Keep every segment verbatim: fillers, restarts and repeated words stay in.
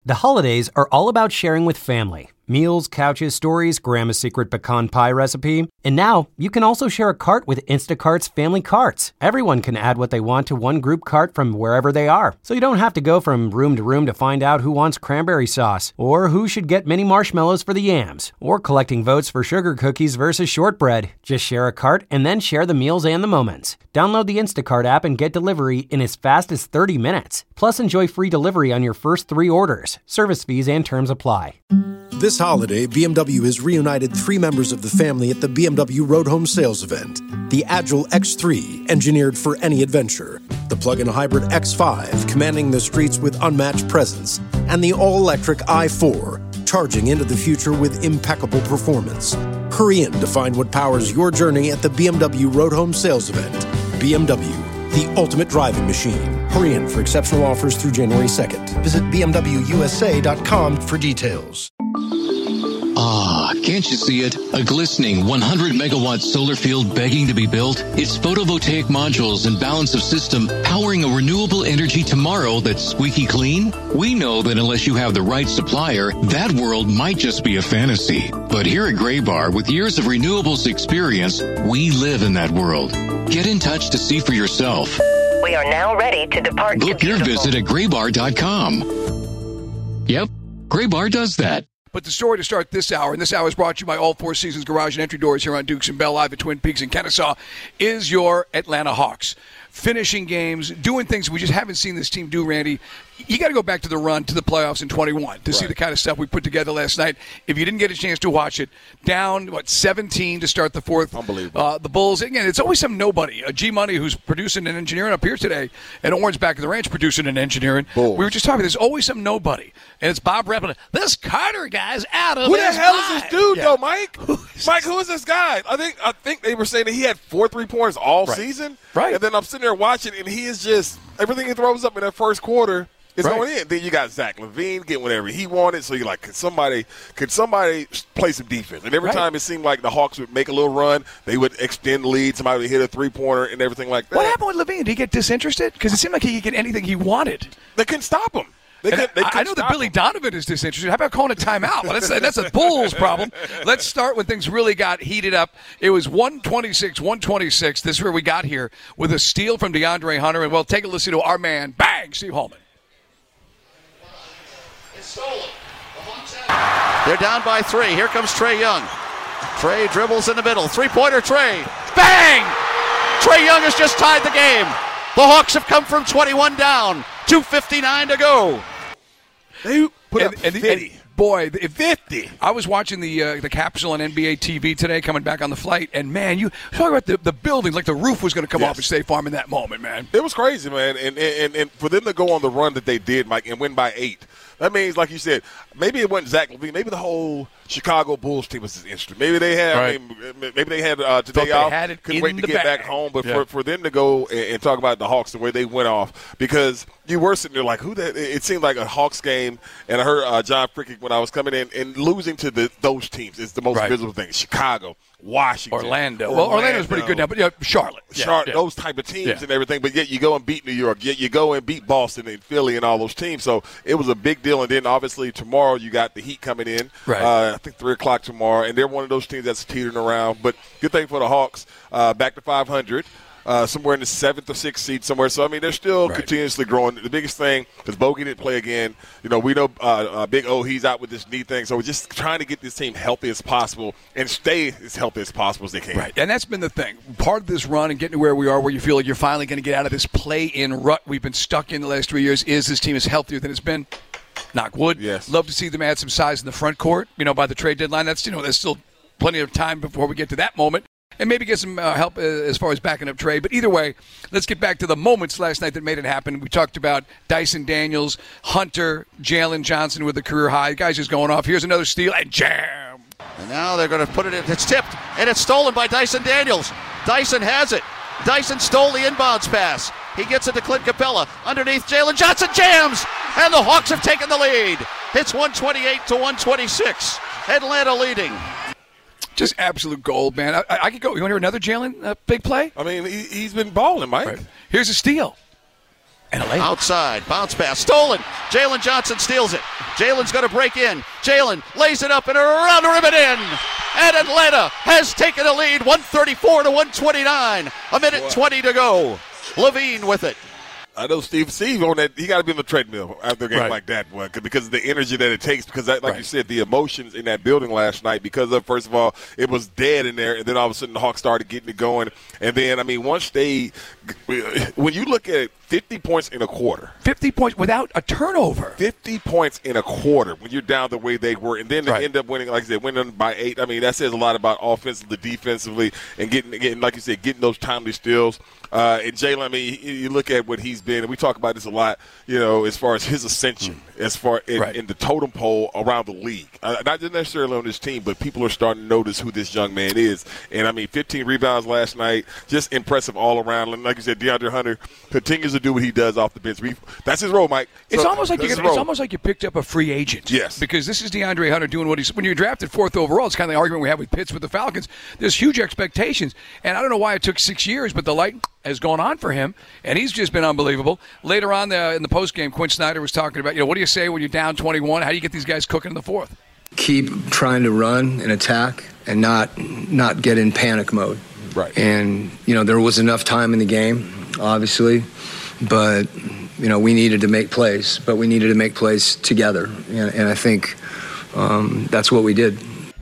The holidays are all about sharing with family. Meals, couches, stories, Grandma's secret pecan pie recipe. And now, you can also share a cart with Instacart's Family Carts. Everyone can add what they want to one group cart from wherever they are. So you don't have to go from room to room to find out who wants cranberry sauce, or who should get mini marshmallows for the yams, or collecting votes for sugar cookies versus shortbread. Just share a cart and then share the meals and the moments. Download the Instacart app and get delivery in as fast as thirty minutes. Plus, enjoy free delivery on your first three orders. Service fees and terms apply. This holiday, B M W has reunited three members of the family at the B M W Road Home Sales Event. The Agile X three, engineered for any adventure. The plug-in hybrid X five, commanding the streets with unmatched presence. And the all-electric i four, charging into the future with impeccable performance. Hurry in to find what powers your journey at the B M W Road Home Sales Event. B M W, the ultimate driving machine. Hurry in for exceptional offers through January second. Visit B M W U S A dot com for details. Ah, can't you see it? A glistening one hundred megawatt solar field begging to be built? It's photovoltaic modules and balance of system powering a renewable energy tomorrow that's squeaky clean? We know that unless you have the right supplier, that world might just be a fantasy. But here at Graybar, with years of renewables experience, we live in that world. Get in touch to see for yourself. We are now ready to depart. Book to your visit at graybar dot com. Yep, Graybar does that. But the story to start this hour, and this hour is brought to you by All Four Seasons Garage and Entry Doors here on Dukes and Bell, live at Twin Peaks and Kennesaw, is your Atlanta Hawks. Finishing games, doing things we just haven't seen this team do, Randy. You got to go back to the run to the playoffs in twenty-one to right. see the kind of stuff we put together last night. If you didn't get a chance to watch it, down, what, seventeen to start the fourth. Unbelievable. Uh, the Bulls, again, it's always some nobody. Uh, G Money, who's producing and engineering up here today, and Orange back at the ranch producing and engineering. Bulls. We were just talking, there's always some nobody. And it's Bob Rappel. This Carter guy's out of Who his the hell mind. is this dude, yeah. though, Mike? Mike, who is this guy? I think I think they were saying that he had four three-pointers all right. season. Right. And then I'm sitting there watching, and he is just – everything he throws up in that first quarter is right. going in. Then you got Zach LaVine getting whatever he wanted. So you're like, could somebody could somebody play some defense? And every right. time it seemed like the Hawks would make a little run, they would extend the lead. Somebody would hit a three-pointer and everything like that. What happened with LaVine? Did he get disinterested? Because it seemed like he could get anything he wanted. They couldn't stop him. They could, they I know that Billy him. Donovan is disinterested. How about calling a timeout? Well, that's, that's a Bulls problem. Let's start when things really got heated up. It was one twenty-six one twenty-six. This is where we got here with a steal from DeAndre Hunter. And, well, take a listen to our man, bang, Steve Holman. It's stolen. They're down by three. Here comes Trae Young. Trae dribbles in the middle. Three-pointer Trae. Bang! Trae Young has just tied the game. The Hawks have come from twenty-one down. two fifty-nine to go. They put and, up and, fifty. And, boy, if fifty. I was watching the uh, the capsule on N B A T V today, coming back on the flight, and man, you talk about the, the building like the roof was going to come yes. off at State Farm in that moment, man. It was crazy, man, and, and and for them to go on the run that they did, Mike, and win by eight. That means, like you said, maybe it wasn't Zach LaVine. Maybe the whole Chicago Bulls team was his instrument. Maybe they had, right. I mean, maybe they had uh, today off. Couldn't wait to get bag. back home. But yeah. for, for them to go and, and talk about the Hawks the way they went off, because you were sitting there like, who that? It seemed like a Hawks game, and I heard uh, John Frick when I was coming in, and losing to the, those teams is the most right. visible thing. Chicago, Washington, Orlando. Orlando. Well, Orlando's pretty good now, but yeah, Charlotte, Charlotte, yeah, those type of teams yeah. and everything. But yet you go and beat New York, yet you go and beat Boston and Philly and all those teams. So it was a big deal. And then obviously tomorrow you got the Heat coming in. Right. Uh, I think three o'clock tomorrow, and they're one of those teams that's teetering around. But good thing for the Hawks, uh, back to five hundred. Uh, somewhere in the seventh or sixth seed somewhere. So, I mean, they're still right. continuously growing. The biggest thing is Bogey didn't play again. You know, we know uh, uh, Big O, he's out with this knee thing. So we're just trying to get this team healthy as possible and stay as healthy as possible as they can. Right, and that's been the thing. Part of this run and getting to where we are, where you feel like you're finally going to get out of this play-in rut we've been stuck in the last three years, is this team is healthier than it's been. Knock wood. Yes. Love to see them add some size in the front court, you know, by the trade deadline. That's, you know, there's still plenty of time before we get to that moment. And maybe get some uh, help uh, as far as backing up Trae. But either way, let's get back to the moments last night that made it happen. We talked about Dyson Daniels, Hunter, Jalen Johnson with a career high. The guy's just going off. Here's another steal, and jam. And now they're going to put it in. It's tipped, and it's stolen by Dyson Daniels. Dyson has it. Dyson stole the inbounds pass. He gets it to Clint Capella. Underneath, Jalen Johnson jams, and the Hawks have taken the lead. It's one twenty-eight to one twenty-six. Atlanta leading. Just absolute gold, man. I, I, I could go. You want to hear another Jalen uh, big play? I mean, he, he's been balling, Mike. Right. Here's a steal. And a layup. Outside, bounce pass, stolen. Jalen Johnson steals it. Jalen's going to break in. Jalen lays it up and around the rim and in. And Atlanta has taken a lead, one thirty-four to one twenty-nine. A minute Boy. twenty to go. Levine with it. I know Steve Steve on that. He got to be on the treadmill after a game Right. like that, boy, because of the energy that it takes. Because, that, like Right. you said, the emotions in that building last night. Because of first of all, it was dead in there, and then all of a sudden the Hawks started getting it going. And then, I mean, once they, when you look at it, fifty points in a quarter, fifty points without a turnover. fifty points in a quarter when you're down the way they were, and then Right. they end up winning, like I said, winning by eight. I mean, that says a lot about offensively, defensively, and getting, getting like you said, getting those timely steals. Uh, and Jalen, I mean, you, you look at what he's been, and we talk about this a lot, you know, as far as his ascension, mm. as far in, right. in the totem pole around the league. Uh, not necessarily on this team, but people are starting to notice who this young man is. And, I mean, fifteen rebounds last night, just impressive all around. And like you said, DeAndre Hunter continues to do what he does off the bench. We, that's his role, Mike. It's So, almost like you that's it's his role. almost like you picked up a free agent. Yes. Because this is DeAndre Hunter doing what he's when you're drafted fourth overall. It's kind of the argument we have with Pitts with the Falcons. There's huge expectations, and I don't know why it took six years, but the light has gone on for him, and he's just been unbelievable. Later on the, in the postgame, Quinn Snyder was talking about, you know, what do you say when you're down twenty-one? How do you get these guys cooking in the fourth? Keep trying to run and attack and not not get in panic mode. Right. And, you know, there was enough time in the game, obviously, but, you know, we needed to make plays, but we needed to make plays together. And, and I think um, that's what we did.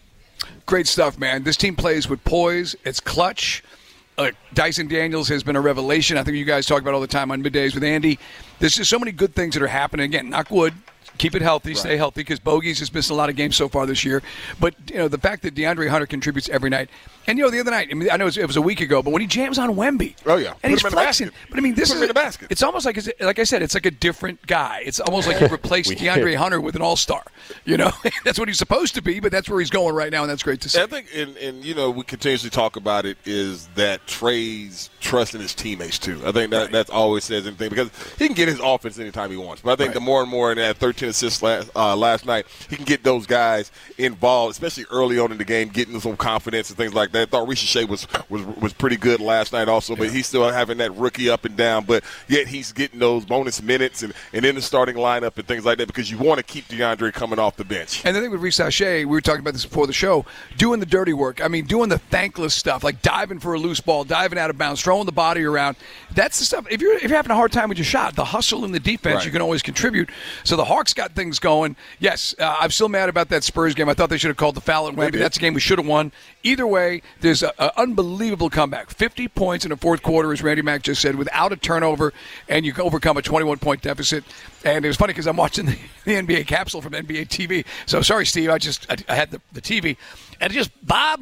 Great stuff, man. This team plays with poise. It's clutch. Uh, Dyson Daniels has been a revelation. I think you guys talk about all the time on middays with Andy. There's just so many good things that are happening. Again, knock wood. Keep it healthy, right. Stay healthy, because Bogey's has missed a lot of games so far this year. But, you know, the fact that DeAndre Hunter contributes every night. And, you know, the other night, I mean, I know it was, it was a week ago, but when he jams on Wemby. Oh, yeah. And Put he's him in flexing. the basket. But, I mean, this Put is. him in the basket. It's almost like, like I said, it's like a different guy. It's almost like you replaced DeAndre Hunter with an all-star. You know, that's what he's supposed to be, but that's where he's going right now, and that's great to see. I think, and, and you know, we continuously talk about it, is that Trey's trust in his teammates, too. I think that Right. that's always says anything, because he can get his offense anytime he wants. But I think Right. the more and more in that thirteen assists last, uh, last night, he can get those guys involved, especially early on in the game, getting some confidence and things like that. I thought Risha Shea was, was, was pretty good last night also, but yeah. he's still having that rookie up and down. But yet he's getting those bonus minutes and, and in the starting lineup and things like that, because you want to keep DeAndre coming off the bench. And the thing with Risha Shea, we were talking about this before the show, doing the dirty work. I mean, doing the thankless stuff, like diving for a loose ball, diving out of bounds, throwing the body around. That's the stuff. If you're if you're having a hard time with your shot, the hustle in the defense, right. you can always contribute. So the Hawks got things going. Yes, uh, I'm still mad about that Spurs game. I thought they should have called the foul at Wemby. That's a game we should have won. Either way, there's an unbelievable comeback. fifty points in the fourth quarter, as Randy Mack just said, without a turnover, and you can overcome a twenty-one point deficit. And it was funny because I'm watching the, the N B A capsule from N B A T V. So sorry, Steve, I just I, I had the, the T V. And just Bob,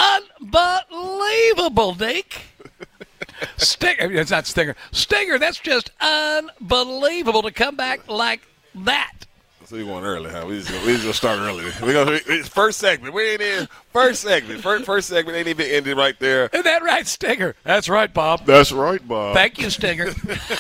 unbelievable, Nick. Stinger, it's not Stinger. Stinger, that's just unbelievable to come back like that. So we going early, huh? We just gonna, we just gonna start early. We gonna it's first segment. We ain't in first segment. First, first segment ain't even ended right there. Isn't that right, Stinger? That's right, Bob. That's right, Bob. Thank you, Stinger.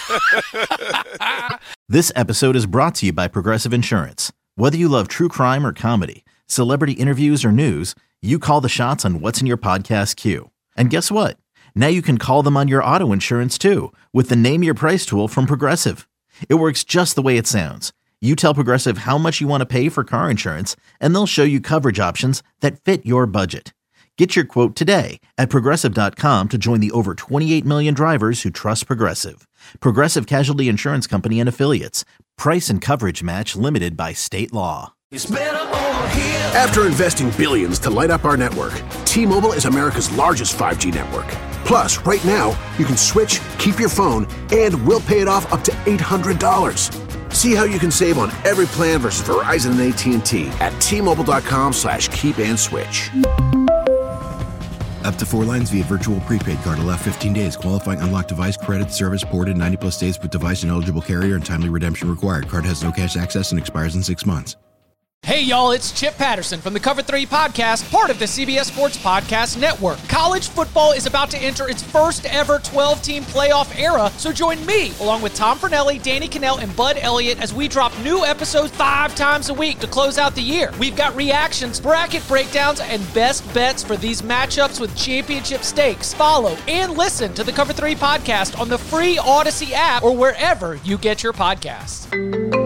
This episode is brought to you by Progressive Insurance. Whether you love true crime or comedy, celebrity interviews or news, you call the shots on what's in your podcast queue. And guess what? Now you can call them on your auto insurance too, with the Name Your Price tool from Progressive. It works just the way it sounds. You tell Progressive how much you want to pay for car insurance, and they'll show you coverage options that fit your budget. Get your quote today at Progressive dot com to join the over twenty-eight million drivers who trust Progressive. Progressive Casualty Insurance Company and Affiliates. Price and coverage match limited by state law. After investing billions to light up our network, T-Mobile is America's largest five G network. Plus, right now, you can switch, keep your phone, and we'll pay it off up to eight hundred dollars. See how you can save on every plan versus Verizon and A T and T at T-Mobile.com slash keep and switch. Up to four lines via virtual prepaid card. Allow fifteen days. Qualifying unlocked device credit. Service ported ninety plus days with device and eligible carrier and timely redemption required. Card has no cash access and expires in six months. Hey y'all, it's Chip Patterson from the Cover three Podcast, part of the C B S Sports Podcast Network. College football is about to enter its first ever twelve-team playoff era, so join me, along with Tom Fornelli, Danny Cannell, and Bud Elliott as we drop new episodes five times a week to close out the year. We've got reactions, bracket breakdowns, and best bets for these matchups with championship stakes. Follow and listen to the Cover three Podcast on the free Odyssey app or wherever you get your podcasts.